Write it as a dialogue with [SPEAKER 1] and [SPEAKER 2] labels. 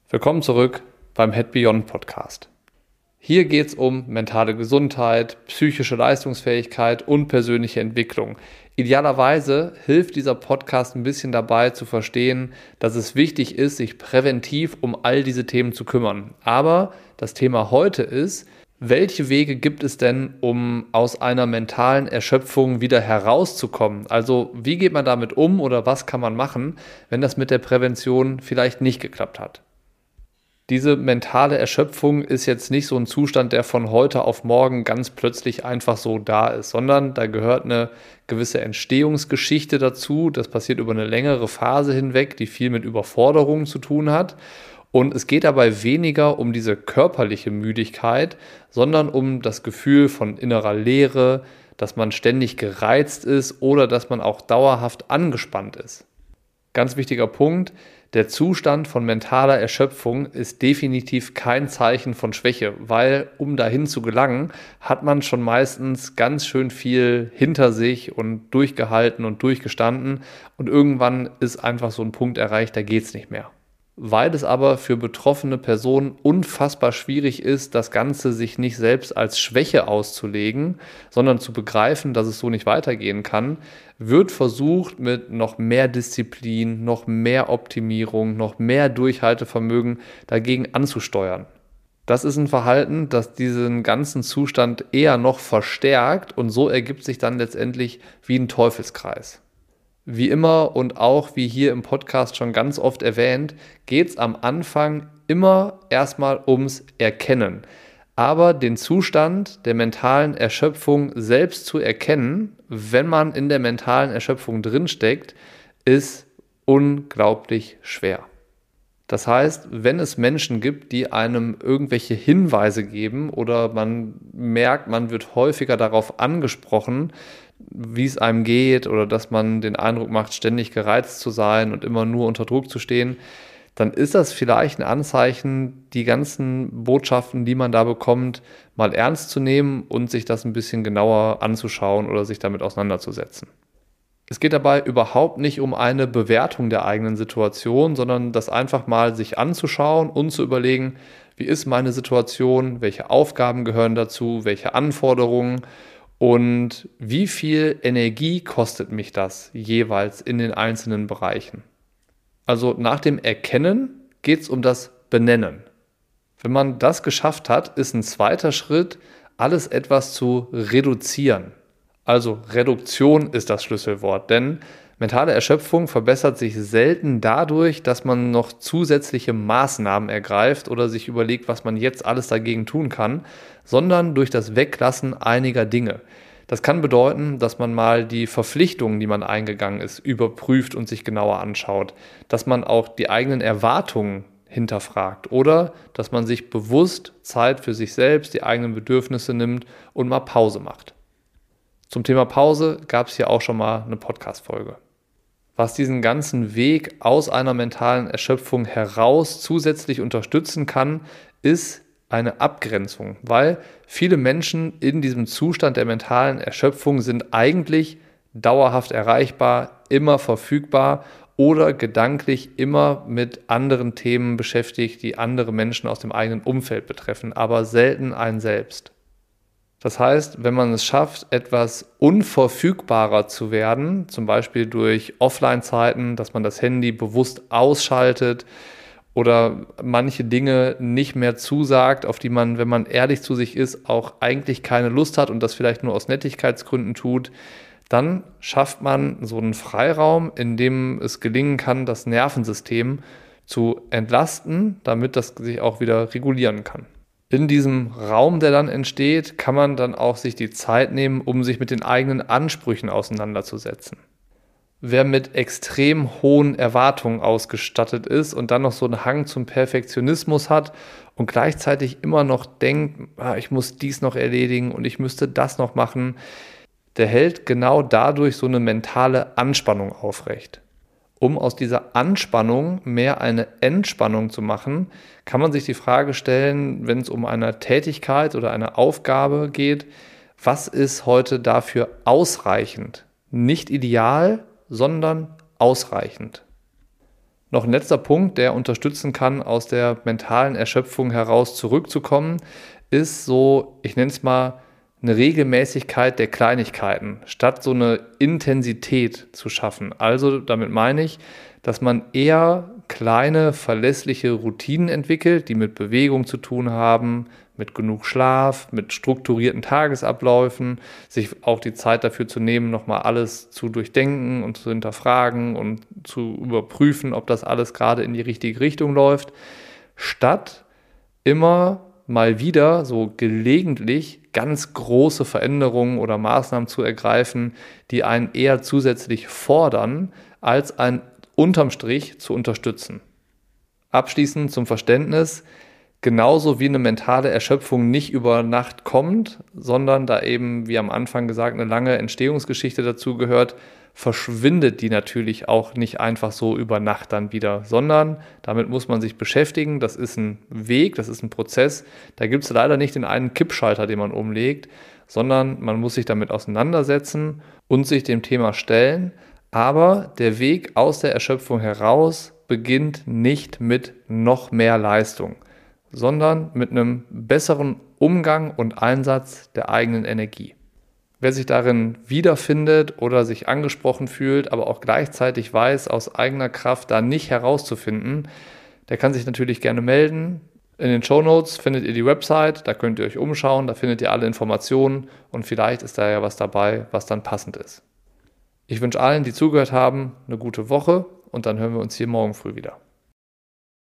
[SPEAKER 1] Willkommen zurück beim Head Beyond Podcast. Hier geht es um mentale Gesundheit, psychische Leistungsfähigkeit und persönliche Entwicklung. Idealerweise hilft dieser Podcast ein bisschen dabei zu verstehen, dass es wichtig ist, sich präventiv um all diese Themen zu kümmern. Aber das Thema heute ist, welche Wege gibt es denn, um aus einer mentalen Erschöpfung wieder herauszukommen? Also wie geht man damit um oder was kann man machen, wenn das mit der Prävention vielleicht nicht geklappt hat? Diese mentale Erschöpfung ist jetzt nicht so ein Zustand, der von heute auf morgen ganz plötzlich einfach so da ist, sondern da gehört eine gewisse Entstehungsgeschichte dazu. Das passiert über eine längere Phase hinweg, die viel mit Überforderungen zu tun hat. Und es geht dabei weniger um diese körperliche Müdigkeit, sondern um das Gefühl von innerer Leere, dass man ständig gereizt ist oder dass man auch dauerhaft angespannt ist. Ganz wichtiger Punkt: Der Zustand von mentaler Erschöpfung ist definitiv kein Zeichen von Schwäche, weil um dahin zu gelangen, hat man schon meistens ganz schön viel hinter sich und durchgehalten und durchgestanden und irgendwann ist einfach so ein Punkt erreicht, da geht's nicht mehr. Weil es aber für betroffene Personen unfassbar schwierig ist, das Ganze sich nicht selbst als Schwäche auszulegen, sondern zu begreifen, dass es so nicht weitergehen kann, wird versucht, mit noch mehr Disziplin, noch mehr Optimierung, noch mehr Durchhaltevermögen dagegen anzusteuern. Das ist ein Verhalten, das diesen ganzen Zustand eher noch verstärkt und so ergibt sich dann letztendlich wie ein Teufelskreis. Wie immer und auch wie hier im Podcast schon ganz oft erwähnt, geht es am Anfang immer erstmal ums Erkennen. Aber den Zustand der mentalen Erschöpfung selbst zu erkennen, wenn man in der mentalen Erschöpfung drinsteckt, ist unglaublich schwer. Das heißt, wenn es Menschen gibt, die einem irgendwelche Hinweise geben oder man merkt, man wird häufiger darauf angesprochen, wie es einem geht oder dass man den Eindruck macht, ständig gereizt zu sein und immer nur unter Druck zu stehen, dann ist das vielleicht ein Anzeichen, die ganzen Botschaften, die man da bekommt, mal ernst zu nehmen und sich das ein bisschen genauer anzuschauen oder sich damit auseinanderzusetzen. Es geht dabei überhaupt nicht um eine Bewertung der eigenen Situation, sondern das einfach mal sich anzuschauen und zu überlegen, wie ist meine Situation, welche Aufgaben gehören dazu, welche Anforderungen und wie viel Energie kostet mich das jeweils in den einzelnen Bereichen. Also nach dem Erkennen geht es um das Benennen. Wenn man das geschafft hat, ist ein zweiter Schritt, alles etwas zu reduzieren. Also Reduktion ist das Schlüsselwort, denn mentale Erschöpfung verbessert sich selten dadurch, dass man noch zusätzliche Maßnahmen ergreift oder sich überlegt, was man jetzt alles dagegen tun kann, sondern durch das Weglassen einiger Dinge. Das kann bedeuten, dass man mal die Verpflichtungen, die man eingegangen ist, überprüft und sich genauer anschaut, dass man auch die eigenen Erwartungen hinterfragt oder dass man sich bewusst Zeit für sich selbst, die eigenen Bedürfnisse nimmt und mal Pause macht. Zum Thema Pause gab es hier auch schon mal eine Podcast-Folge. Was diesen ganzen Weg aus einer mentalen Erschöpfung heraus zusätzlich unterstützen kann, ist eine Abgrenzung, weil viele Menschen in diesem Zustand der mentalen Erschöpfung sind eigentlich dauerhaft erreichbar, immer verfügbar oder gedanklich immer mit anderen Themen beschäftigt, die andere Menschen aus dem eigenen Umfeld betreffen, aber selten einen selbst. Das heißt, wenn man es schafft, etwas unverfügbarer zu werden, zum Beispiel durch Offline-Zeiten, dass man das Handy bewusst ausschaltet oder manche Dinge nicht mehr zusagt, auf die man, wenn man ehrlich zu sich ist, auch eigentlich keine Lust hat und das vielleicht nur aus Nettigkeitsgründen tut, dann schafft man so einen Freiraum, in dem es gelingen kann, das Nervensystem zu entlasten, damit das sich auch wieder regulieren kann. In diesem Raum, der dann entsteht, kann man dann auch sich die Zeit nehmen, um sich mit den eigenen Ansprüchen auseinanderzusetzen. Wer mit extrem hohen Erwartungen ausgestattet ist und dann noch so einen Hang zum Perfektionismus hat und gleichzeitig immer noch denkt, ich muss dies noch erledigen und ich müsste das noch machen, der hält genau dadurch so eine mentale Anspannung aufrecht. Um aus dieser Anspannung mehr eine Entspannung zu machen, kann man sich die Frage stellen, wenn es um eine Tätigkeit oder eine Aufgabe geht, was ist heute dafür ausreichend? Nicht ideal, sondern ausreichend. Noch ein letzter Punkt, der unterstützen kann, aus der mentalen Erschöpfung heraus zurückzukommen, ist so, ich nenne es mal, eine Regelmäßigkeit der Kleinigkeiten, statt so eine Intensität zu schaffen. Also damit meine ich, dass man eher kleine, verlässliche Routinen entwickelt, die mit Bewegung zu tun haben, mit genug Schlaf, mit strukturierten Tagesabläufen, sich auch die Zeit dafür zu nehmen, nochmal alles zu durchdenken und zu hinterfragen und zu überprüfen, ob das alles gerade in die richtige Richtung läuft, statt immer mal wieder so gelegentlich ganz große Veränderungen oder Maßnahmen zu ergreifen, die einen eher zusätzlich fordern, als einen unterm Strich zu unterstützen. Abschließend zum Verständnis: Genauso wie eine mentale Erschöpfung nicht über Nacht kommt, sondern da eben, wie am Anfang gesagt, eine lange Entstehungsgeschichte dazu gehört, verschwindet die natürlich auch nicht einfach so über Nacht dann wieder, sondern damit muss man sich beschäftigen. Das ist ein Weg, das ist ein Prozess. Da gibt es leider nicht den einen Kippschalter, den man umlegt, sondern man muss sich damit auseinandersetzen und sich dem Thema stellen. Aber der Weg aus der Erschöpfung heraus beginnt nicht mit noch mehr Leistung, sondern mit einem besseren Umgang und Einsatz der eigenen Energie. Wer sich darin wiederfindet oder sich angesprochen fühlt, aber auch gleichzeitig weiß, aus eigener Kraft da nicht herauszufinden, der kann sich natürlich gerne melden. In den Shownotes findet ihr die Website, da könnt ihr euch umschauen, da findet ihr alle Informationen und vielleicht ist da ja was dabei, was dann passend ist. Ich wünsche allen, die zugehört haben, eine gute Woche und dann hören wir uns hier morgen früh wieder.